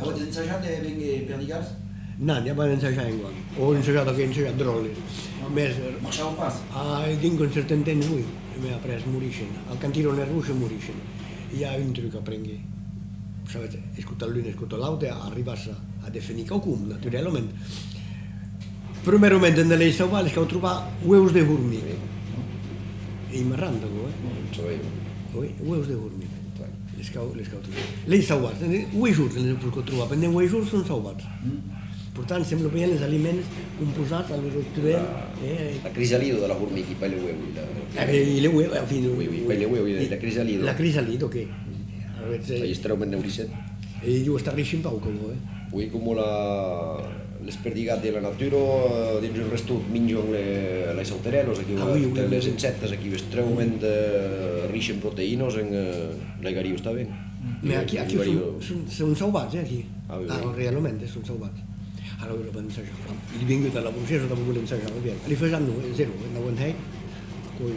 Avete ensaggiato per i gas? No, abbiamo ensaggiato in guardia. Ho ensaggiato che ensaggiato drolli. Marciamo passo? Din un certain temps, oui. Mi ha preso Murishin. Al cantino nel russo Murishin. Il y a un truc à prendre. Sapete, ascolta l'una, ascolta l'altra, arriva a definire qualcuno, naturalmente. Primeramente nelle savali che ho trovato uomini di formiche. E in Marranda, uomini di formiche. Le scautine. Le savate, uomini giorni che ho trovato, perché uomini giorni sono savati. Portanto, sembra bene gli alimenti composati alle rotture. La crisalido della formica, poi le uovi. Le uova, alla fine. Poi le uovi, la crisalido. La crisalido che... Gli estremamente neuriset. E io sto riuscendo poco, Oui, come le sperdigate della natura, di il resto mangiano le sauterellos, le insette che estremamente ricche in proteine, le gario sta bene. Ma aquí sono salvati, aquí. Realmente sono salvati. Allora lo penso già. Il vengo dalla Brucesa dopo quello che ensaggiava bene. Li facciamo zero, non vuoi poi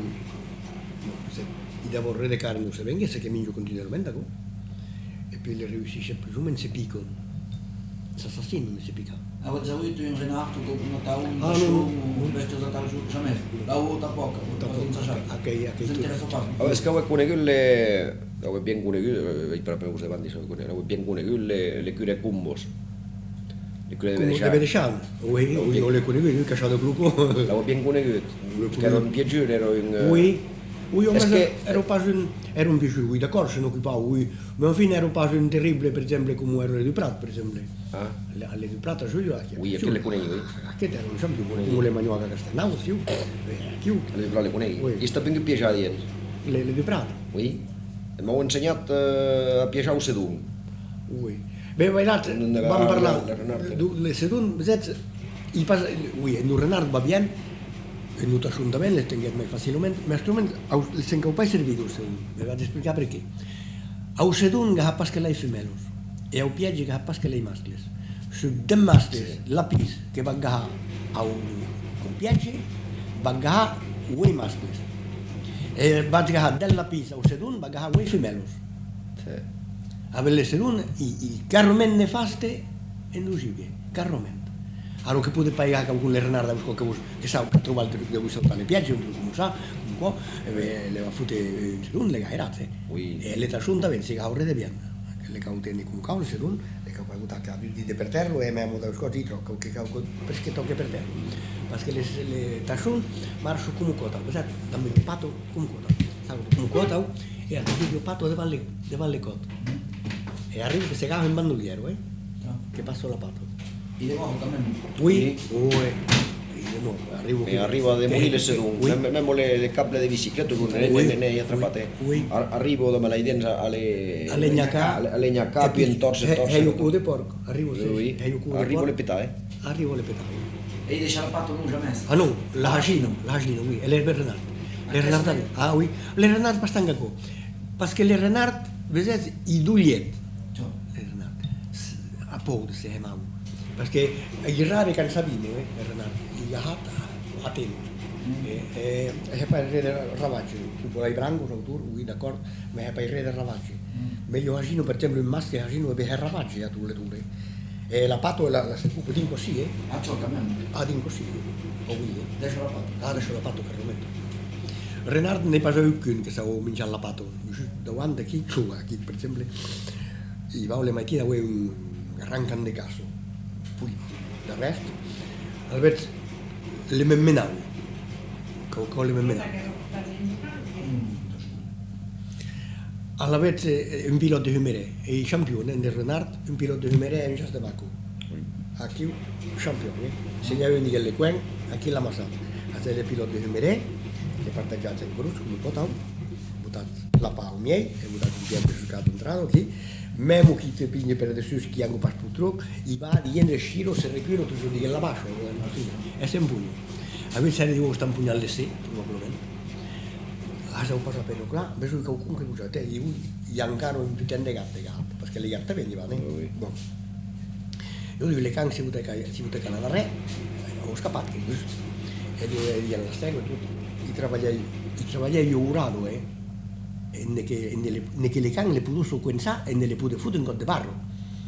i lavori di carne se vengono, se che mangio continuamente, e poi le riuscisce più o meno si piccano. Si assassino si picca. Avete avuto un renato con una tauna, un vestito da tauna, jamais. La uova poca, Avete scavato con quelle, avete ben con quelle, proprio così avanti, avete ben con quelle le cure cumbos. Le cure de Vedesciano. Oui, le cure lui che ha dato gruppo. Avete ben con quelle, che era un piacere, ero in... Oui, ero pas un piacere, oui, d'accord, se ne occupava, oui, ma alla fine ero pas un terribile, per esempio, come ero le Duprat, per esempio. Alle Duprat, io ero qui. Oui, a che le coneghi? A che erano sempre come le manioca che stanno, sì, le Duprat le coneghi? E sta ben che piaceva di le Duprat? Oui, ma ho insegnato a piacere sedun. Oui. Beh, vam parlare, le sedun, oui, il Renard va bene, e non assolutamente le tengo mai facilmente, ma strumento le tengo poi servito il sedun, mi vado a spiegare perché. Au sedun che ha pasca lei femelos e au pieggi che ha pasca lei mascles. Su dem mascles la pis che va a au pieggi va a ui mascles. E va a della pis au sedun va a ui femelos. Avere sedun i carromen nefaste e non si vede, carromen. Allora che potete pagare con le renarde che sa che trovare il trucco di saltare le piagge, un trucco come sa, un po', le va a fare sedun le gairate. E le tasciunta vengono a ore di pianta. Le cautene con cavolo sedun, le cautene che abiti per terra e abbiamo da scuola di trocca, perché tocca per terra. Perché le tasciun marcio come quota, pensate, dammi un patto come quota. Come quota e arriva il patto davanti alle cote. E arriva che si cava in bandoliero, che passa la patto. E di nuovo también. Oui, arrivo a demolire sedun, abbiamo le cable di bicicletta con le attrappate. Arrivo da me la alle gnacca più intorse. E io cuore porco, arrivo le petaie. Arrivo le petaie. E di sciarpato non jamais. Ah no, l'agino, oui, e le renard. Le renard, ah oui, le renard abbastanza go. Parce que les renards, vedete, i dugliet. Le renard. A po' se chiamavano. Perché i rari che sapevano, le renard, i gatti a tempo. E poi il ravaggi, tipo l'hai branco, oui, d'accordo, ma poi il re del ravaggi. Meglio agino, per esempio, il maschio agino e il ravaggi a tutte le due. E la pato la si può dire così, Ah, ciò cambiamo. Ah, din così. O oui, Adesso la pato. Ah, adesso la pato che lo metto. Renard ne pas aucune che stavo mangiando la pato. Davanti a chi, per esempio, i va le mattine a un arrancan de caso. Poi, del resto, allora, le memmenavo. Con le memmenavo. Alla vez un pilota de Humeré e i campioni del Renard, un pilota de Humeré e un chas de Baku. Aquí, campioni. Segnava di le quen, aquí la massa. Hasta il pilota de Humeré, che parteggiava in Cruz, come potau, buttato la pau miei, e buttato il tempo sul capo entrato qui, memo chi te pigne per adesso che hanno passato tutto, i vari viene sciro se requiro tutto di la bascia, è sempre un pugno. A me serie di uomo sta un pugnale alle sé, probabilmente. Asa un po' sapere qua, penso che qualcuno che usa te, gli ancaro in tutti le gatte, perché le gatte venivano, Bon. Io dico le can si vuole canale da re, ho scappato, e io alla stregua tutto. I travagliai io urato, e che le can le può sequenza e ne le può fare in code barro.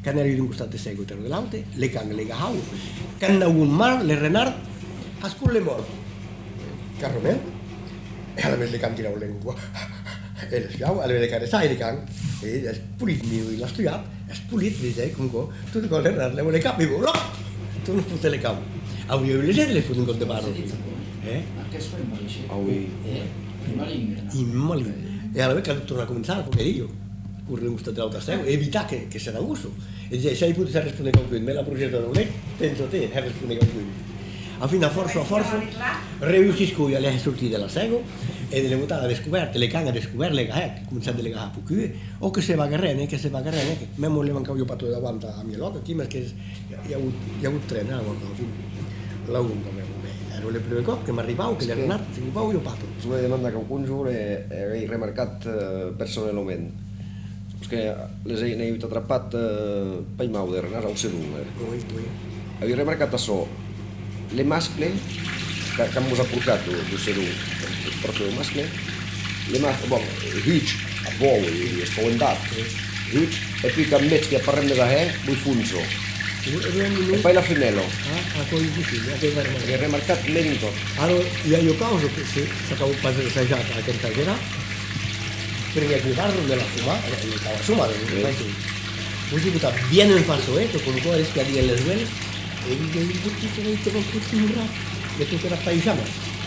caneri d'un costat de Sego i de l'altre, le can le gahau, can un mar, le renard, ascul le mort. Carroment, e alla vez le can tirau lengua, e le spiau, alla vez le care sai le can, e es pulit mio i l'ha studiat, es pulit, dice, comunque, tutte cose renard, le vuole capi, no, tu non fotte le cau. Avui le gente le fotte un gol de barro. Anche se in Malice. Avui. In Maligna. In Maligna. E alla vez che torna a cominciare, poverillo, correre un costat de l'altre Sego, evitar que se n'angusso. E dice, se hai potuto rispondere con quello, me la progetta da un letto, penso te, rispondere con quello. A fine a forza, riuscisco io a sortire dalla Sego e delle votate a descoperte, le canne a descoperte, le che cominciano a legare a poco, o che se va a garrene, che memmo le mancavo io patto davanti a mia loca, perché io ho avuto tre, no? La unica, ero le prime cose che mi arrivavo, che le renate, si arrivavo io patto. Sulla domanda che alcun giorno hai remarcat personalmente, perché le hai aiutato attrappat per mau di renare al sedum. Hai remarcat això, le mascle que hem portat del sedum, proprio mascle, le mascle, bon, huig, a bou i espolentat, huig, e poi che metti a parrem da vuoi funzo. E poi la femelo. Hai remarcat l'erinco. Allora, io causo che se acabo pas assajat a aquesta gera, prenia el barro de la fumada, la sumada, vull dir que bien en falso, que con todo es que había les veles, e io dico che te va tutto un rap, e tu che era paisama.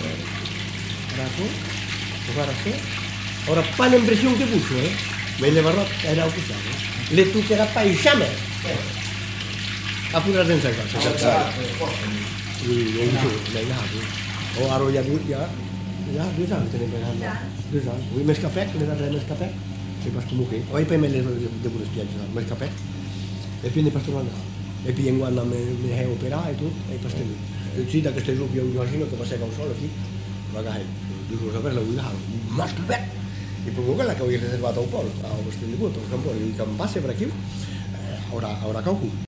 Guarda su. Ora pa l'impressione che puso, me le barro era oficiale. Le tu che era paisama. Apura dentro il calcio. O aro ya 2 anys tenim pegant. 2 anys. Avui m'he escapet, que m'he dat més escapet. Se pas com que. Hoy per me le de buenos piaggio, m'he escapet. E poi ne pasto andare. E poi quando mi hai operato e tutto, e pasto lì. Sì, da questo giorno io immagino che passava un solo qui. Magari devo sapere la guida. Ma stupendo. E proprio quella che ho riservato un po', a questo tributo, un po' di campasse per qui. Ora calcolo.